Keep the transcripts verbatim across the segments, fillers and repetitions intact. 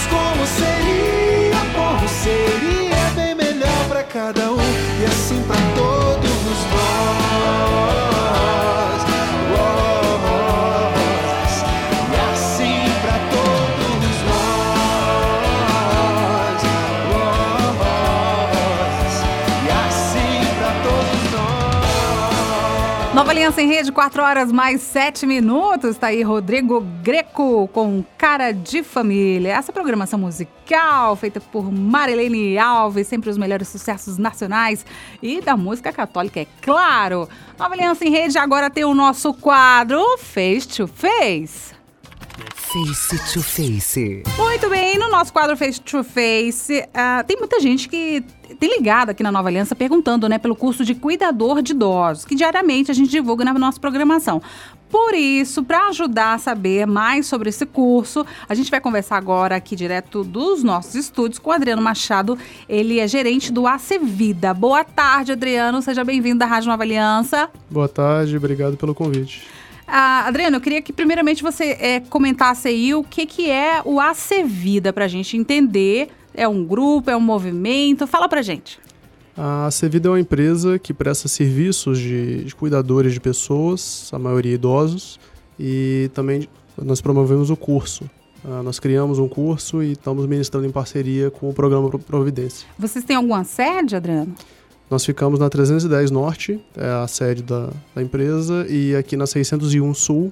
como seria bom, seria bem melhor pra cada um e assim pra todos nós. E assim pra todos nós. E assim pra todos nós. Nova Aliança em Rede, quatro horas mais sete minutos. Está aí Rodrigo Greco com Cara de Família. Essa programação musical feita por Marilene Alves, sempre os melhores sucessos nacionais e da música católica, é claro. Nova Aliança em Rede agora tem o nosso quadro Face to Face. Face to Face. Muito bem, no nosso quadro Face to Face, uh, tem muita gente que tem ligado aqui na Nova Aliança perguntando, né, pelo curso de cuidador de idosos, que diariamente a gente divulga na nossa programação. Por isso, para ajudar a saber mais sobre esse curso, a gente vai conversar agora aqui direto dos nossos estúdios com o Adriano Machado. Ele é gerente do Acevida. Boa tarde, Adriano. Seja bem-vindo da Rádio Nova Aliança. Boa tarde, obrigado pelo convite. Ah, Adriano, eu queria que primeiramente você é, comentasse aí o que, que é o Acevida, para a gente entender. É um grupo, é um movimento? Fala pra gente. A Acevida é uma empresa que presta serviços de, de cuidadores de pessoas, a maioria idosos, e também nós promovemos o curso. Uh, nós criamos um curso e estamos ministrando em parceria com o programa Providência. Vocês têm alguma sede, Adriano? Nós ficamos na trezentos e dez Norte, é a sede da, da empresa, e aqui na seiscentos e um Sul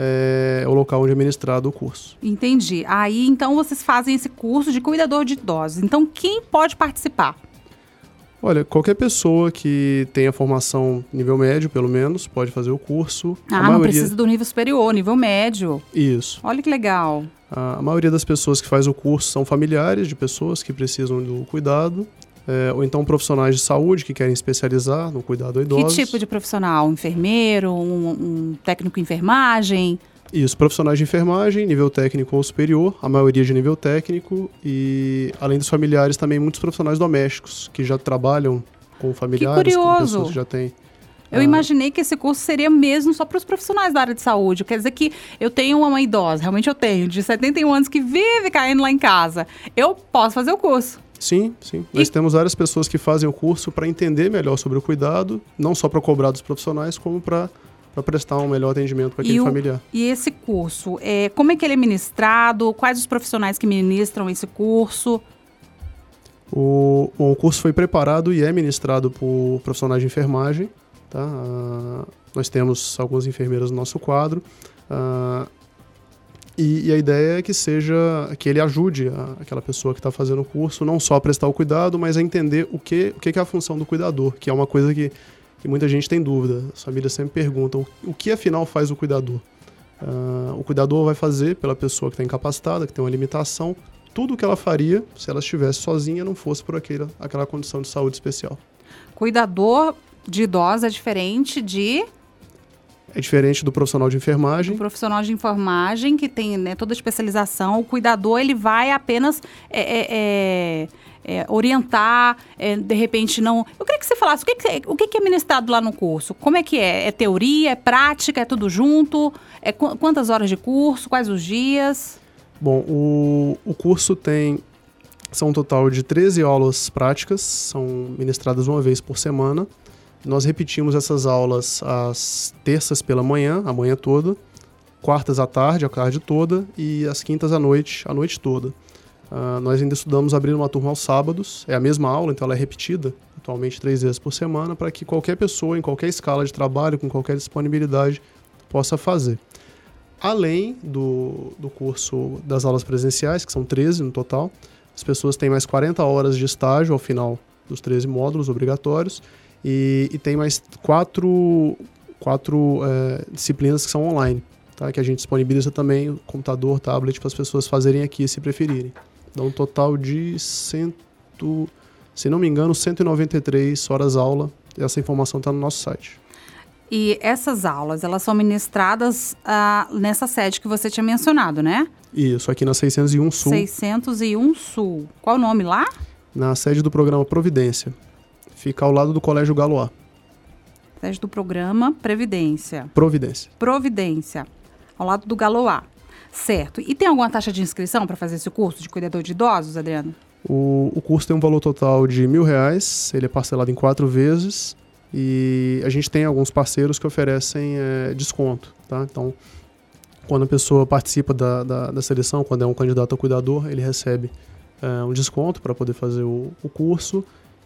é o local onde é ministrado o curso. Entendi. Aí, então, vocês fazem esse curso de cuidador de idosos. Então, quem pode participar? Olha, qualquer pessoa que tenha formação nível médio, pelo menos, pode fazer o curso. Ah, a não maioria... precisa do nível superior, nível médio. Isso. Olha que legal. A maioria das pessoas que faz o curso são familiares de pessoas que precisam do cuidado. É, ou então profissionais de saúde que querem especializar no cuidado a idosos. Que tipo de profissional? Um enfermeiro, um, um técnico em enfermagem? Isso, profissionais de enfermagem, nível técnico ou superior, a maioria de nível técnico, e além dos familiares também muitos profissionais domésticos que já trabalham com familiares, que curioso. Com pessoas que já têm. Eu ah. imaginei que esse curso seria mesmo só para os profissionais da área de saúde. Quer dizer que eu tenho uma idosa, realmente eu tenho, de setenta e um anos que vive caindo lá em casa. Eu posso fazer o curso. Sim, sim. Nós e... temos várias pessoas que fazem o curso para entender melhor sobre o cuidado, não só para cobrar dos profissionais, como para prestar um melhor atendimento para aquele e o, familiar. E esse curso, é, como é que ele é ministrado? Quais os profissionais que ministram esse curso? O, bom, o curso foi preparado e é ministrado por profissionais de enfermagem. Tá? Uh, nós temos algumas enfermeiras no nosso quadro. Uh, E, e a ideia é que seja, que ele ajude a, aquela pessoa que está fazendo o curso não só a prestar o cuidado, mas a entender o que, o que é a função do cuidador, que é uma coisa que, que muita gente tem dúvida. As famílias sempre perguntam o que afinal faz o cuidador. Uh, o cuidador vai fazer pela pessoa que está incapacitada, que tem uma limitação, tudo o que ela faria se ela estivesse sozinha, não fosse por aquela, aquela condição de saúde especial. Cuidador de idosos é diferente de... É diferente do profissional de enfermagem. O profissional de enfermagem, que tem, né, toda a especialização, o cuidador, ele vai apenas é, é, é, orientar, é, de repente não... Eu queria que você falasse, o que, que, o que é ministrado lá no curso? Como é que é? É teoria, é prática, é tudo junto? É qu- quantas horas de curso? Quais os dias? Bom, o, o curso tem... São um total de treze aulas práticas, são ministradas uma vez por semana. Nós repetimos essas aulas às terças pela manhã, a manhã toda, quartas à tarde, a tarde toda, e às quintas à noite, a noite toda. Uh, nós ainda estudamos abrir uma turma aos sábados, é a mesma aula, então ela é repetida, atualmente três vezes por semana, para que qualquer pessoa, em qualquer escala de trabalho, com qualquer disponibilidade, possa fazer. Além do, do curso das aulas presenciais, que são treze no total, as pessoas têm mais quarenta horas de estágio ao final dos treze módulos obrigatórios, E, e tem mais quatro, quatro é, disciplinas que são online, tá? Que a gente disponibiliza também computador, tablet, para as pessoas fazerem aqui se preferirem. Dá um total de, cento, se não me engano, cento e noventa e três horas aula. Essa informação está no nosso site. E essas aulas, elas são ministradas ah, nessa sede que você tinha mencionado, né? Isso, aqui na seiscentos e um Sul. seiscentos e um Sul. Qual o nome lá? Na sede do programa Providência. Fica ao lado do Colégio Galois. Sede do programa Previdência. Providência. Providência. Ao lado do Galois. Certo. E tem alguma taxa de inscrição para fazer esse curso de cuidador de idosos, Adriano? O, o curso tem um valor total de mil reais, ele é parcelado em quatro vezes e a gente tem alguns parceiros que oferecem é, desconto, tá? Então, quando a pessoa participa da, da, da seleção, quando é um candidato a cuidador, ele recebe é, um desconto para poder fazer o, o curso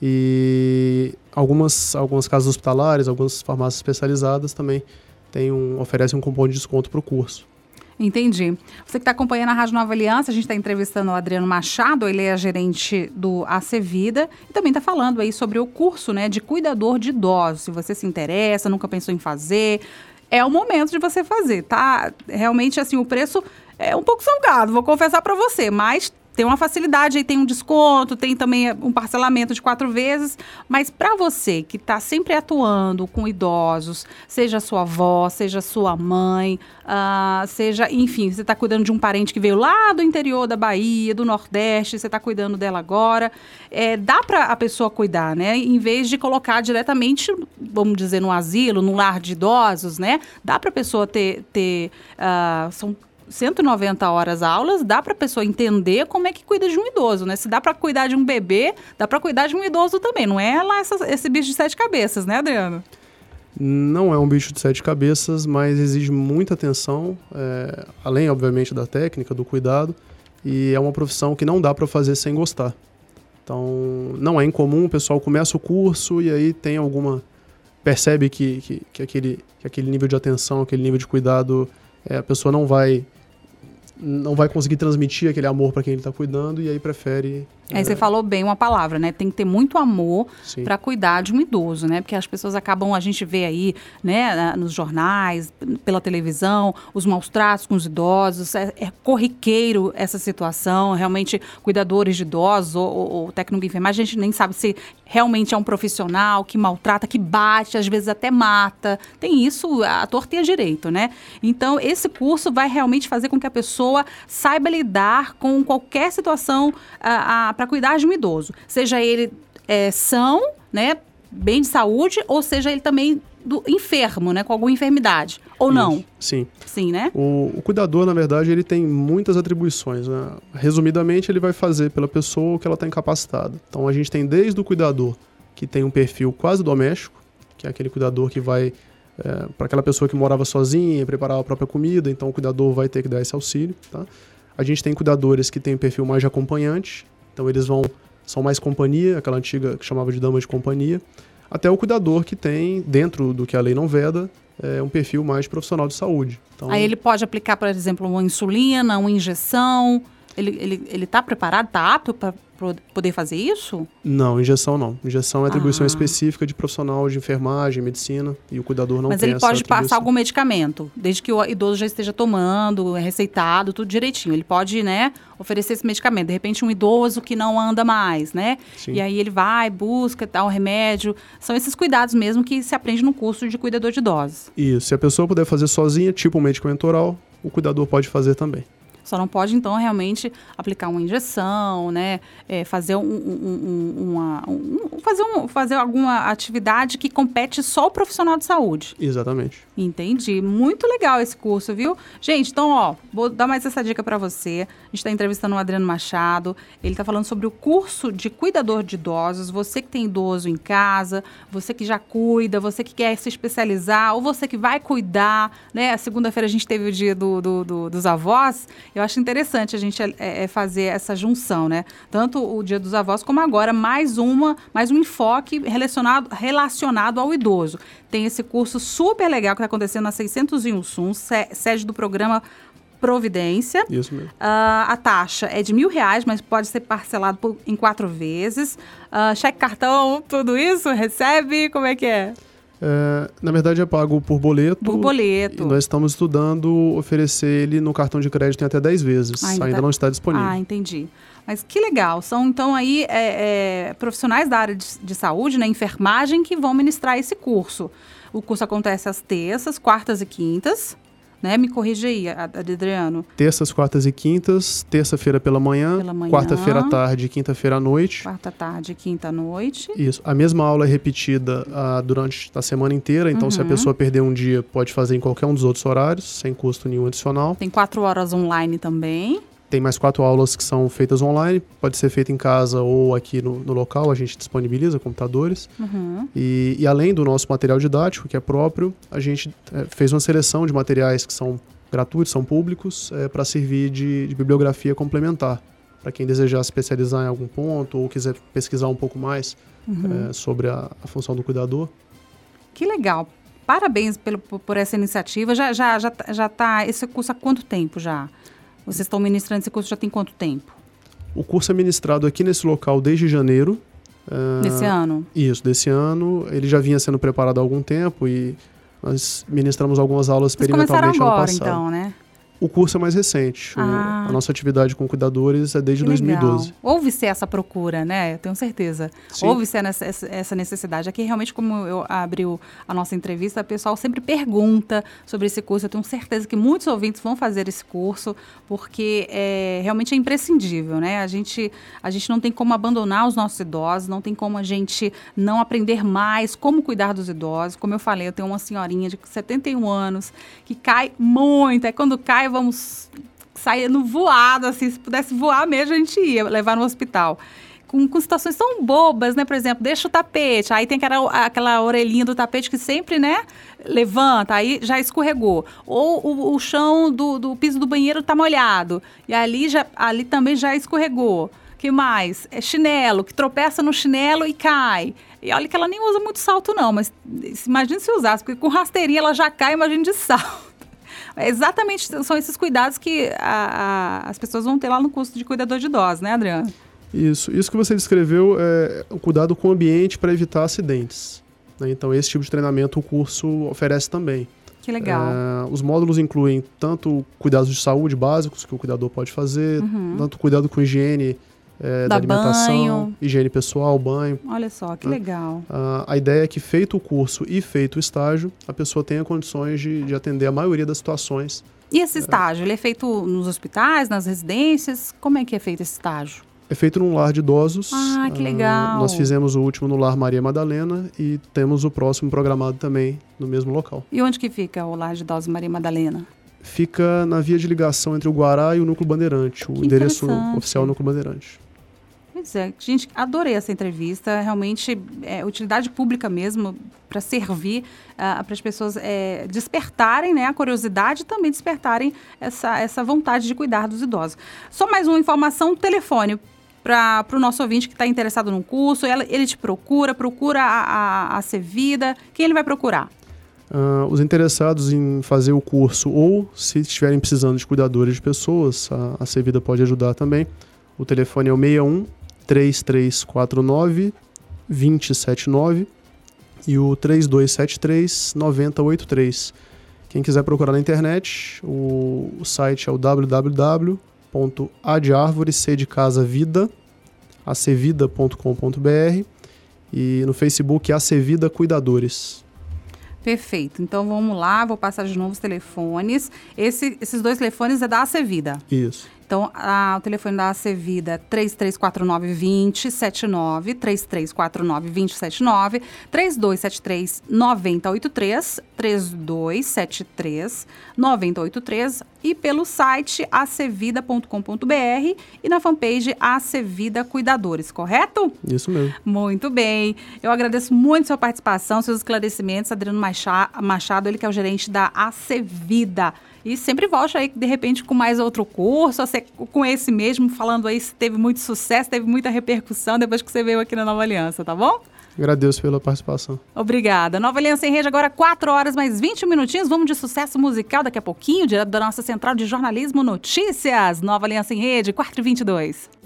e algumas, algumas casas hospitalares, algumas farmácias especializadas também tem um, oferecem um cupom de desconto para o curso. Entendi. Você que está acompanhando a Rádio Nova Aliança, a gente está entrevistando o Adriano Machado, ele é gerente do A C Vida e também está falando aí sobre o curso, né, de cuidador de idosos. Se você se interessa, nunca pensou em fazer, é o momento de você fazer, tá? Realmente, assim, o preço é um pouco salgado, vou confessar para você, mas tem uma facilidade aí, tem um desconto, tem também um parcelamento de quatro vezes, mas para você que está sempre atuando com idosos, seja sua avó, seja sua mãe, uh, seja, enfim, você está cuidando de um parente que veio lá do interior da Bahia, do Nordeste, você está cuidando dela agora, é, dá para a pessoa cuidar, né? Em vez de colocar diretamente, vamos dizer, no asilo, no lar de idosos, né? Dá para a pessoa ter, ter uh, são cento e noventa horas aulas, dá para a pessoa entender como é que cuida de um idoso, né? Se dá para cuidar de um bebê, dá para cuidar de um idoso também. Não é lá essa, esse bicho de sete cabeças, né, Adriano? Não é um bicho de sete cabeças, mas exige muita atenção, é, além, obviamente, da técnica, do cuidado, e é uma profissão que não dá para fazer sem gostar. Então, não é incomum, o pessoal começa o curso e aí tem alguma... percebe que, que, que, aquele, que aquele nível de atenção, aquele nível de cuidado, é, a pessoa não vai... não vai conseguir transmitir aquele amor para quem ele está cuidando e aí prefere... Aí é... você falou bem uma palavra, né? Tem que ter muito amor para cuidar de um idoso, né? Porque as pessoas acabam, a gente vê aí, né, nos jornais, pela televisão, os maus tratos com os idosos, é, é corriqueiro essa situação, realmente cuidadores de idosos ou, ou, ou técnico de enfermagem, a gente nem sabe se realmente é um profissional que maltrata, que bate, às vezes até mata. Tem isso, a torta e a direito, né? Então, esse curso vai realmente fazer com que a pessoa saiba lidar com qualquer situação a, a para cuidar de um idoso, seja ele é, são, né, bem de saúde, ou seja ele também do enfermo, né, com alguma enfermidade, ou Isso, não? Sim. Sim, né? O, o cuidador, na verdade, ele tem muitas atribuições, né? Resumidamente, ele vai fazer pela pessoa o que ela está incapacitada. Então, a gente tem desde o cuidador, que tem um perfil quase doméstico, que é aquele cuidador que vai, é, para aquela pessoa que morava sozinha, preparar a própria comida, então o cuidador vai ter que dar esse auxílio, tá? A gente tem cuidadores que têm um perfil mais de acompanhante, então eles vão, são mais companhia, aquela antiga que chamava de dama de companhia, até o cuidador que tem, dentro do que a lei não veda, é um perfil mais profissional de saúde. Então, aí ele pode aplicar, por exemplo, uma insulina, uma injeção, ele ele ele está preparado, está apto para poder fazer isso? Não, injeção não. Injeção é atribuição Ah. específica de profissional de enfermagem, medicina, e o cuidador não Mas tem ele essa pode atribuição. passar algum medicamento, desde que o idoso já esteja tomando, é receitado, tudo direitinho. Ele pode, né, oferecer esse medicamento. De repente, um idoso que não anda mais, né? Sim. E aí ele vai, busca tal remédio. São esses cuidados mesmo que se aprende no curso de cuidador de idosos. Isso. Se a pessoa puder fazer sozinha, tipo um medicamento oral, o cuidador pode fazer também. Só não pode, então, realmente aplicar uma injeção, né? É, fazer, um, um, um, uma, um, fazer, um, fazer alguma atividade que compete só o profissional de saúde. Exatamente. Entendi. Muito legal esse curso, viu? Gente, então, ó, vou dar mais essa dica para você. A gente está entrevistando o Adriano Machado. Ele está falando sobre o curso de cuidador de idosos. Você que tem idoso em casa, você que já cuida, você que quer se especializar, ou você que vai cuidar, né? A segunda-feira a gente teve o dia do, do, do, dos avós. Eu acho interessante a gente é, é fazer essa junção, né? Tanto o Dia dos Avós, como agora mais uma, mais um enfoque relacionado, relacionado ao idoso. Tem esse curso super legal que está acontecendo na seiscentos e um Sul, sede do programa Providência. Isso mesmo. Uh, a taxa é de mil reais, mas pode ser parcelado por, em quatro vezes. Uh, cheque, cartão, tudo isso? Recebe? Como é que é? É, na verdade é pago por boleto. Por boleto. E nós estamos estudando oferecer ele no cartão de crédito em até dez vezes. Ainda, Ainda tá... não está disponível. Ah, entendi. Mas que legal. São, então, aí é, é, profissionais da área de, de saúde, né, enfermagem, que vão ministrar esse curso. O curso acontece às terças, quartas e quintas, né? Me corrige aí, Adriano. Terças, quartas e quintas, terça-feira pela manhã, Pela manhã. quarta-feira à tarde e quinta-feira à noite. Quarta tarde, quinta noite. Isso. A mesma aula é repetida ah, durante a semana inteira, então Uhum. se a pessoa perder um dia, pode fazer em qualquer um dos outros horários, sem custo nenhum adicional. Tem quatro horas online também. Tem mais quatro aulas que são feitas online, pode ser feita em casa ou aqui no, no local, a gente disponibiliza computadores. Uhum. E, e além do nosso material didático, que é próprio, a gente é, fez uma seleção de materiais que são gratuitos, são públicos, é, para servir de, de bibliografia complementar. Para quem desejar se especializar em algum ponto ou quiser pesquisar um pouco mais Uhum. é, sobre a, a função do cuidador. Que legal. Parabéns pelo, por, por essa iniciativa. Já, já, já, já tá, esse curso há quanto tempo já? Vocês estão ministrando esse curso já tem quanto tempo? O curso é ministrado aqui nesse local desde janeiro. é, Nesse ano? Isso, desse ano. Ele já vinha sendo preparado há algum tempo e nós ministramos algumas aulas Vocês começaram experimentalmente ano agora, passado. então, né? O curso é mais recente. O- Ah. a nossa atividade com cuidadores é desde Que dois mil e legal. doze. Houve-se essa procura, né? Eu tenho certeza. Sim. Houve-se essa, essa- essa necessidade. Aqui, realmente, como eu abri o- a nossa entrevista, o pessoal sempre pergunta sobre esse curso. Eu tenho certeza que muitos ouvintes vão fazer esse curso, porque é, realmente é imprescindível, né? A gente, a gente não tem como abandonar os nossos idosos, não tem como a gente não aprender mais como cuidar dos idosos. Como eu falei, eu tenho uma senhorinha de setenta e um anos que cai muito. Aí, quando cai, vamos saindo voado, assim, se pudesse voar mesmo, a gente ia levar no hospital. Com, com situações tão bobas, né? Por exemplo, deixa o tapete, aí tem aquela, aquela orelhinha do tapete que sempre, né, levanta, aí já escorregou. Ou o, o chão do, do piso do banheiro tá molhado, e ali, já, ali também já escorregou. Que mais? É chinelo, que tropeça no chinelo e cai. E olha que ela nem usa muito salto não, mas imagina se usasse, porque com rasteirinha ela já cai, imagina de salto. Exatamente, são esses cuidados que a, a, as pessoas vão ter lá no curso de cuidador de idosos, né, Adriano? Isso, isso que você descreveu é o cuidado com o ambiente para evitar acidentes, né? Então, esse tipo de treinamento o curso oferece também. Que legal. É, os módulos incluem tanto cuidados de saúde básicos que o cuidador pode fazer, Uhum. tanto cuidado com higiene é, da Dá alimentação, banho. higiene pessoal, banho. Olha só, que né? legal. Ah, a ideia é que, feito o curso e feito o estágio, a pessoa tenha condições de, de atender a maioria das situações. E esse estágio, ele é feito nos hospitais, nas residências? Como é que é feito esse estágio? É feito num lar de idosos. Ah, que Ah, legal. nós fizemos o último no Lar Maria Madalena e temos o próximo programado também no mesmo local. E onde que fica o lar de idosos Maria Madalena? Fica na via de ligação entre o Guará e o Núcleo Bandeirante, o Que endereço interessante. oficial Núcleo Bandeirante. Pois é, gente, adorei essa entrevista, realmente é utilidade pública mesmo, para servir uh, para as pessoas é, despertarem, né, a curiosidade e também despertarem essa, essa vontade de cuidar dos idosos. Só mais uma informação, telefone para o nosso ouvinte que está interessado num curso, ela, ele te procura, procura a, a, a Sevida, quem ele vai procurar? Ah, os interessados em fazer o curso ou se estiverem precisando de cuidadores de pessoas, a, a Sevida pode ajudar também. O telefone é o seis um, três três quatro nove, dois zero sete nove e o três dois sete três, nove zero oito três. Quem quiser procurar na internet, o, o site é o w w w ponto a de árvore, c de casa, vida, acevida ponto com ponto b r e no Facebook Acevida Cuidadores. Perfeito, então vamos lá, vou passar de novo os telefones. Esse, esses dois telefones é da Acevida. Isso. Então, a, o telefone da Acevida é três três quatro nove, dois zero sete nove, três três quatro nove, dois zero sete nove, três dois sete três, nove zero oito três, três dois sete três, nove zero oito três e pelo site acevida ponto com ponto b r e na fanpage Acevida Cuidadores, correto? Isso mesmo. Muito bem. Eu agradeço muito sua participação, seus esclarecimentos. Adriano Machado, ele que é o gerente da Acevida. E sempre volte aí, de repente, com mais outro curso, com esse mesmo, falando aí se teve muito sucesso, teve muita repercussão depois que você veio aqui na Nova Aliança, tá bom? Agradeço pela participação. Obrigada. Nova Aliança em Rede, agora quatro horas mais vinte minutinhos. Vamos de sucesso musical daqui a pouquinho, direto da nossa central de jornalismo Notícias. Nova Aliança em Rede, quatro e vinte e dois.